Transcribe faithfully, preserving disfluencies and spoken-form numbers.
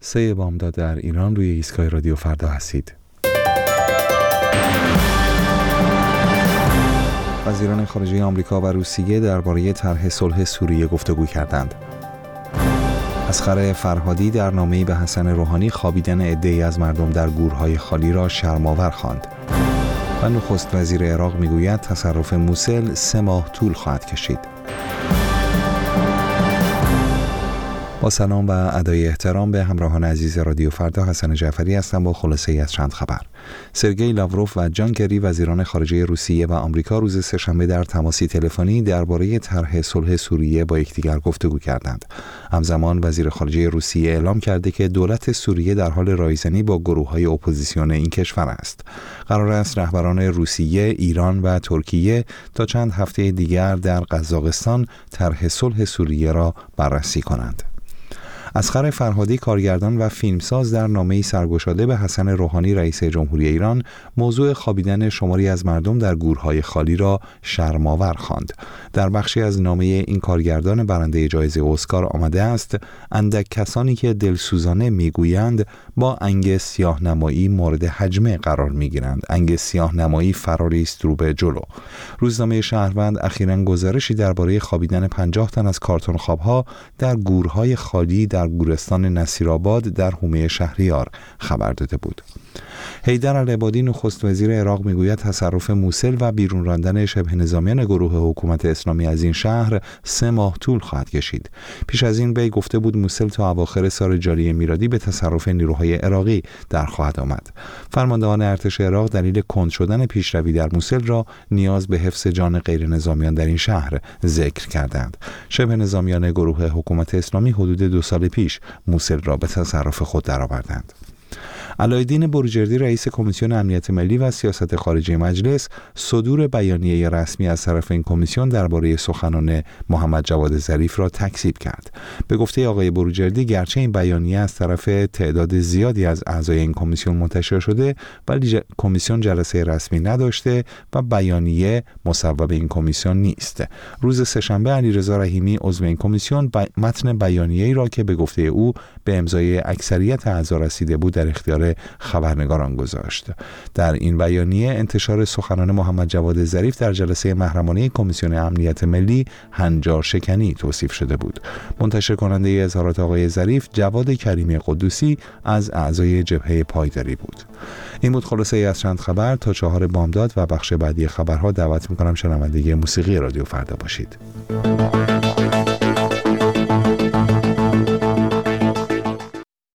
سه بامداد در ایران روی ایستگاه رادیو فردا هستید. وزیران خارجه آمریکا و روسیه درباره طرح صلح سوریه گفتگو کردند. اصغر فرهادی در نامه‌ای به حسن روحانی خوابیدن عده‌ای از مردم در گورهای خالی را شرم‌آور خواند. و نخست وزیر عراق میگوید تصرف موسل سه ماه طول خواهد کشید. با سلام و ادای احترام به همراهان عزیز رادیو فردا، حسن جعفری هستم با خلاصه ای از چند خبر. سرگئی لاوروف و جان کری وزیران خارجه روسیه و آمریکا روز سه‌شنبه در تماسی تلفنی درباره طرح صلح سوریه با یکدیگر گفتگو کردند. همزمان وزیر خارجه روسیه اعلام کرده که دولت سوریه در حال رایزنی با گروه‌های اپوزیسیون این کشور است. قرار است رهبران روسیه، ایران و ترکیه تا چند هفته دیگر در قزاقستان طرح صلح سوریه را بررسی کنند. اصغر فرهادی کارگردان و فیلمساز در نامه‌ای سرگشاده به حسن روحانی رئیس جمهوری ایران موضوع خوابیدن شماری از مردم در گورهای خالی را شرم‌آور خواند. در بخشی از نامه این کارگردان برنده جایزه اسکار آمده است: اندک کسانی که دلسوزانه میگویند با انگ سیاه‌نمایی مورد هجمه قرار میگیرند. انگ سیاه‌نمایی فراری است رو به جلو. روزنامه شهروند اخیراً گزارشی درباره خوابیدن پنجاه تن از کارتون خواب‌ها در گورهای خالی در گورستان نصیرآباد در حومه شهریار خبر داده بود. حیدر العبادی نخست وزیر عراق میگوید تصرف موسل و بیرون راندن شبه نظامیان گروه حکومت اسلامی از این شهر سه ماه طول خواهد کشید. پیش از این وی گفته بود موسل تا اواخر سال جاری میلادی به تصرف نیروهای عراقی در خواهد آمد. فرماندهان ارتش عراق دلیل کند شدن پیشروی در موسل را نیاز به حفظ جان غیر نظامیان در این شهر ذکر کردند. شبه نظامیان گروه حکومت اسلامی حدود دو سال پیش موسل را به تصرف خود درآوردند. علایالدین بروجردی رئیس کمیسیون امنیت ملی و سیاست خارجی مجلس صدور بیانیه رسمی از طرف این کمیسیون درباره سخنان محمد جواد ظریف را تکذیب کرد. به گفته آقای بروجردی گرچه این بیانیه از طرف تعداد زیادی از اعضای این کمیسیون منتشر شده، ولی ج... کمیسیون جلسه رسمی نداشته و بیانیه مصوب این کمیسیون نیست. روز سه‌شنبه علیرضا رحیمی عضو این کمیسیون ب... متن بیانیه‌ای را که به گفته او به امضای اکثریت اعضا رسیده بود در اختیار خبرنگاران گذاشت. در این بیانیه انتشار سخنان محمد جواد ظریف در جلسه محرمانه کمیسیون امنیت ملی هنجار شکنی توصیف شده بود. منتشر کننده اظهارات آقای ظریف جواد کریمی قدوسی از اعضای جبهه پایداری بود. این بود خلاصه ای از چند خبر. تا چهار بامداد و بخش بعدی خبرها دعوت می‌کنم شنونده موسیقی رادیو فردا باشید.